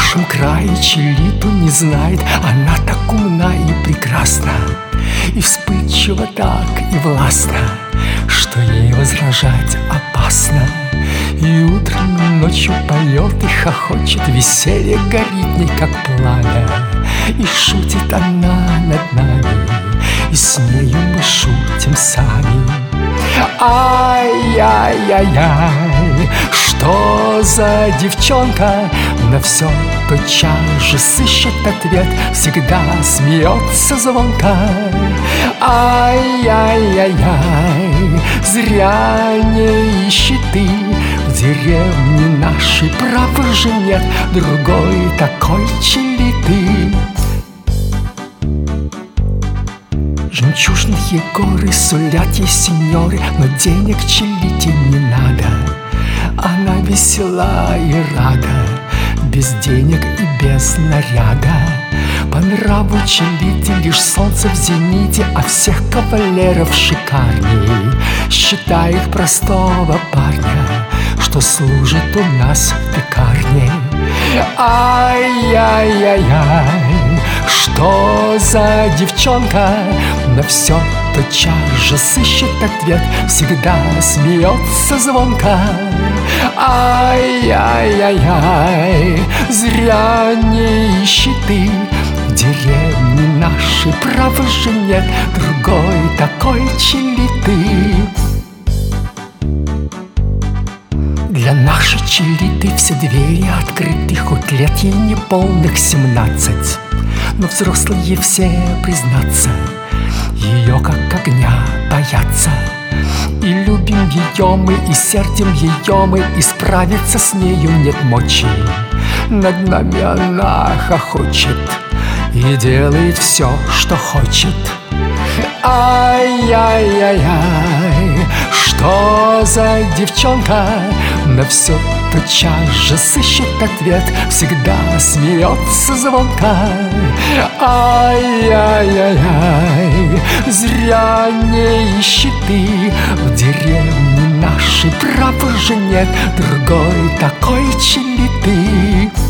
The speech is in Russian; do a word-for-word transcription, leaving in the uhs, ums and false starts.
нашем крае Чилиту не знает. Она так умна и прекрасна, и вспыльчива так и властна, что ей возражать опасно. И утром, и ночью поет и хохочет, веселье горит в ней, как пламя. И шутит она над нами, и с нею мы шутим сами. Ай-яй-яй-яй, что за девчонка? На все тотчас же сыщет ответ, всегда смеется звонко. Ай-яй-яй-яй, зря не ищи ты, в деревне нашей правы же нет другой такой Чилиты. Жемчужные горы сулят ей сеньоры, но денег Чилите не надо. Она весела и рада, без денег и без наряда. По нраву Чилите лишь солнце в зените, а всех кавалеров шикарней считает простого парня, что служит у нас в пекарне. Ай-яй-яй-яй, что за девчонка? На все тотчас же сыщет ответ, всегда смеется звонко. Ай-яй-яй-яй, зря не ищи ты, в деревне нашей правы же нет другой такой Чилиты. Для нашей Чилиты все двери открыты, хоть лет ей не полных семнадцать, но взрослые все, признаться, ее как огня боятся. И любим ее мы, и сердим ее мы, и справиться с нею нет мочи. Над нами она хохочет и делает все, что хочет. Ай-яй-яй-яй, что за девчонка? На все тотчас же сыщет ответ, всегда смеется звонко. Ай-яй-яй-яй, зря не ищи ты, в деревне нашей правы же нет другой такой Чилиты.